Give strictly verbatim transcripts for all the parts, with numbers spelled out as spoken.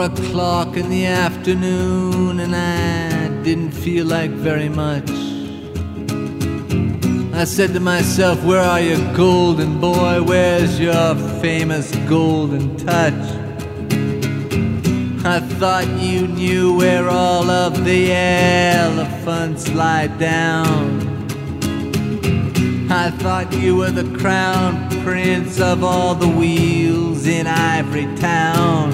o'clock in the afternoon, and I didn't feel like very much. I said to myself, where are you, golden boy? Where's your famous golden touch? I thought you knew where all of the elephants lie down. I thought you were the crown prince of all the wheels in Ivory Town.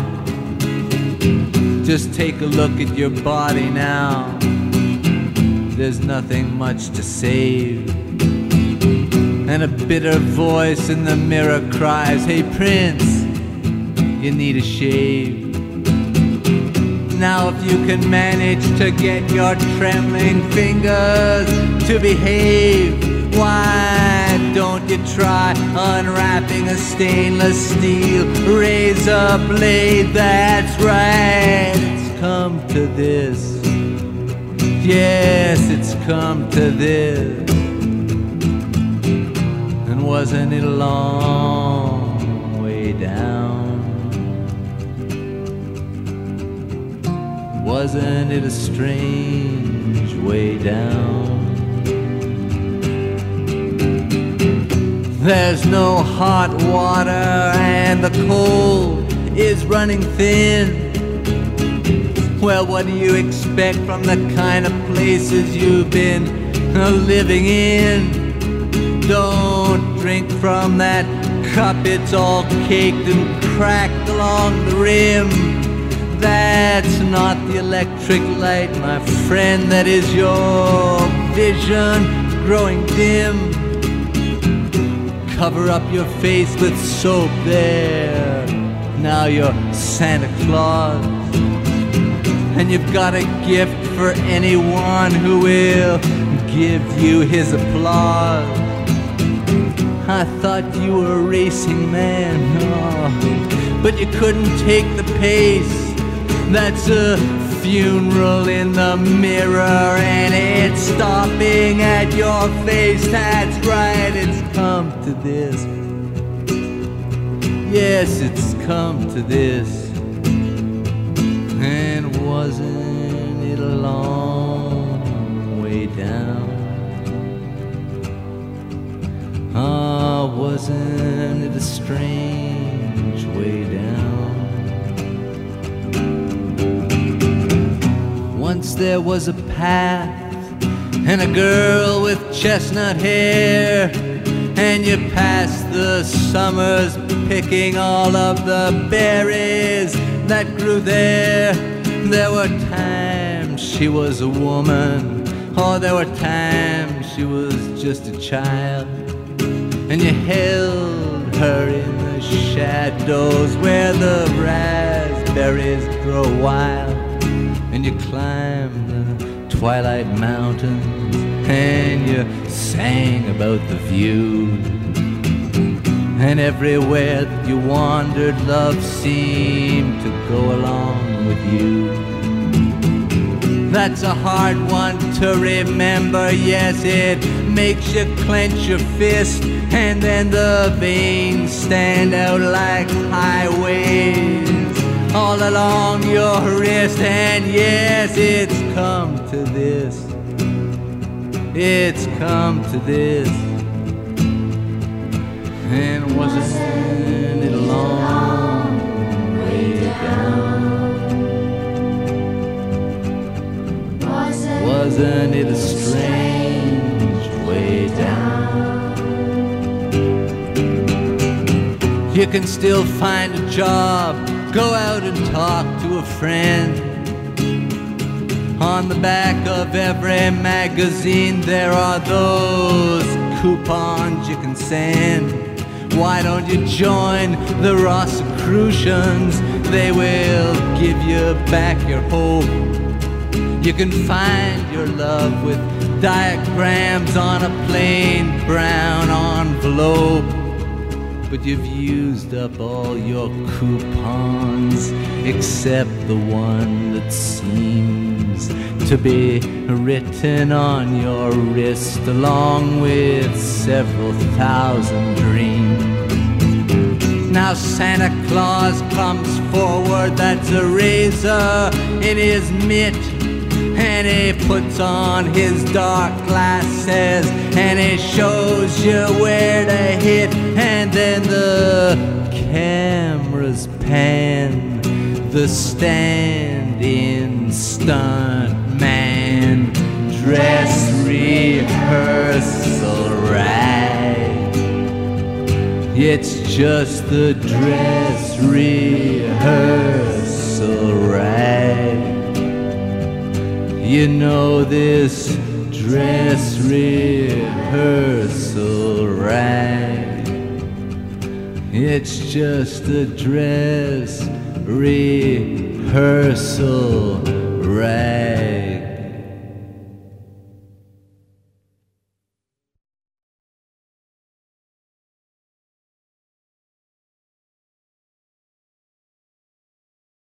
Just take a look at your body now. There's nothing much to save. And a bitter voice in the mirror cries, hey Prince, you need a shave. Now if you can manage to get your trembling fingers to behave, why don't you try unwrapping a stainless steel razor blade? That's right, it's come to this. Yes, it's come to this. And wasn't it a long way down? Wasn't it a strange way down? There's no hot water and the coal is running thin. Well, what do you expect from the kind of places you've been living in? Don't drink from that cup, it's all caked and cracked along the rim. That's not the electric light, my friend, that is your vision growing dim. Cover up your face with soap there. Now you're Santa Claus. And you've got a gift for anyone who will give you his applause. I thought you were a racing man, oh, but you couldn't take the pace. That's a funeral in the mirror, and it's stopping at your face. That's right, it's come to this. Yes, it's come to this. And wasn't it a long way down? Ah, oh, wasn't it a strange way down? Once there was a path and a girl with chestnut hair, and you passed the summers picking all of the berries that grew there. There were times she was a woman, oh, there were times she was just a child, and you held her in the shadows where the raspberries grow wild. And you climbed the twilight mountains, and you sang about the view. And everywhere that you wandered, love seemed to go along with you. That's a hard one to remember, yes, it makes you clench your fist, and then the veins stand out like highways all along your wrist. And yes, it's come to this. It's come to this. And wasn't it a long way down? Wasn't it a strange way down? You can still find a job, go out and talk to a friend. On the back of every magazine there are those coupons you can send. Why don't you join the Rosicrucians? They will give you back your hope. You can find your love with diagrams on a plain brown envelope. But you've used up all your coupons except the one that seems to be written on your wrist, along with several thousand dreams. Now Santa Claus comes forward, that's a razor in his mitt, and he puts on his dark glasses and he shows you where to hit, and then the cameras pan the stand-in stunt man dress rehearsal rag. It's just the dress rehearsal rag. You know this dress rehearsal rag. It's just a dress rehearsal rag.